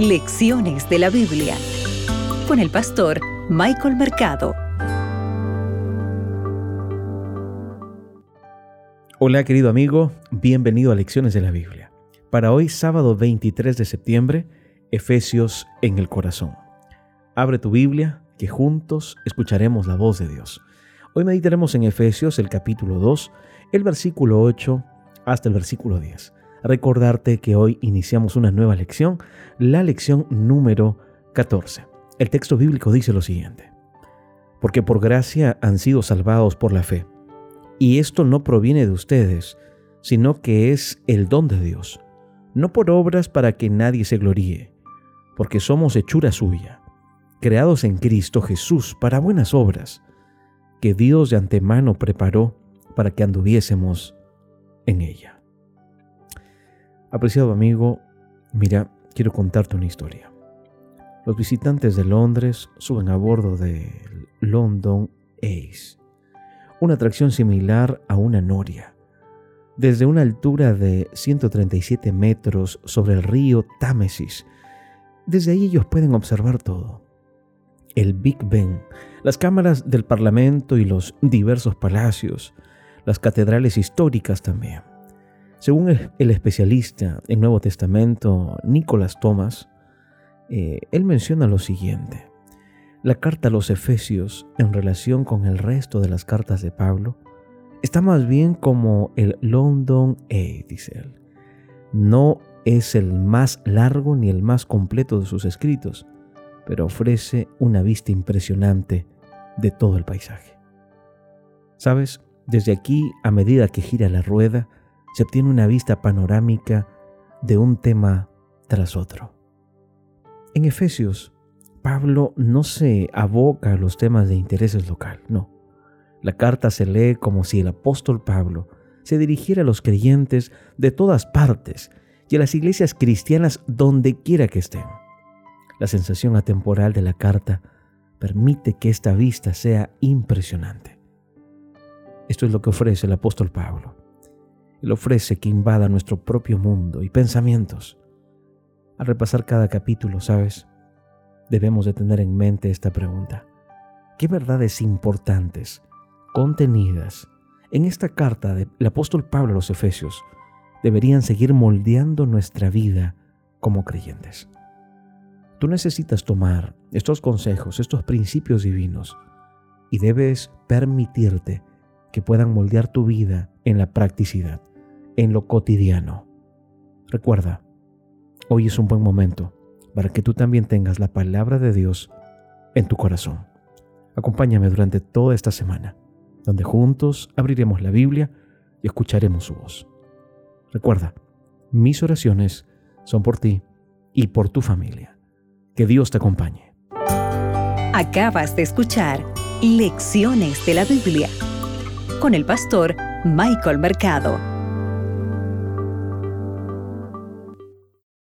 Lecciones de la Biblia con el pastor Michael Mercado. Hola querido amigo, bienvenido a Lecciones de la Biblia. Para hoy, sábado 23 de septiembre, Efesios en el corazón. Abre tu Biblia, que juntos escucharemos la voz de Dios. Hoy meditaremos en Efesios, el capítulo 2, el versículo 8 hasta el versículo 10. Recordarte que hoy iniciamos una nueva lección, la lección número 14. El texto bíblico dice lo siguiente: porque por gracia han sido salvados por la fe, y esto no proviene de ustedes, sino que es el don de Dios, no por obras para que nadie se gloríe, porque somos hechura suya, creados en Cristo Jesús para buenas obras, que Dios de antemano preparó para que anduviésemos en ella. Apreciado amigo, mira, quiero contarte una historia. Los visitantes de Londres suben a bordo del London Ace, una atracción similar a una noria. Desde una altura de 137 metros sobre el río Támesis, desde ahí ellos pueden observar todo. El Big Ben, las cámaras del Parlamento y los diversos palacios, las catedrales históricas también. Según el especialista en Nuevo Testamento, Nicholas Thomas, él menciona lo siguiente: la carta a los Efesios, en relación con el resto de las cartas de Pablo, está más bien como el London Eye, dice él. No es el más largo ni el más completo de sus escritos, pero ofrece una vista impresionante de todo el paisaje. ¿Sabes? Desde aquí, a medida que gira la rueda, se obtiene una vista panorámica de un tema tras otro. En Efesios, Pablo no se aboca a los temas de intereses local, no. La carta se lee como si el apóstol Pablo se dirigiera a los creyentes de todas partes y a las iglesias cristianas donde quiera que estén. La sensación atemporal de la carta permite que esta vista sea impresionante. Esto es lo que ofrece el apóstol Pablo. Él ofrece que invada nuestro propio mundo y pensamientos. Al repasar cada capítulo, ¿sabes? Debemos de tener en mente esta pregunta: ¿qué verdades importantes, contenidas en esta carta del apóstol Pablo a los Efesios, deberían seguir moldeando nuestra vida como creyentes? Tú necesitas tomar estos consejos, estos principios divinos, y debes permitirte que puedan moldear tu vida en la practicidad, en lo cotidiano. Recuerda, hoy es un buen momento para que tú también tengas la palabra de Dios en tu corazón. Acompáñame durante toda esta semana, donde juntos abriremos la Biblia y escucharemos su voz. Recuerda, mis oraciones son por ti y por tu familia. Que Dios te acompañe. Acabas de escuchar Lecciones de la Biblia con el pastor Michael Mercado.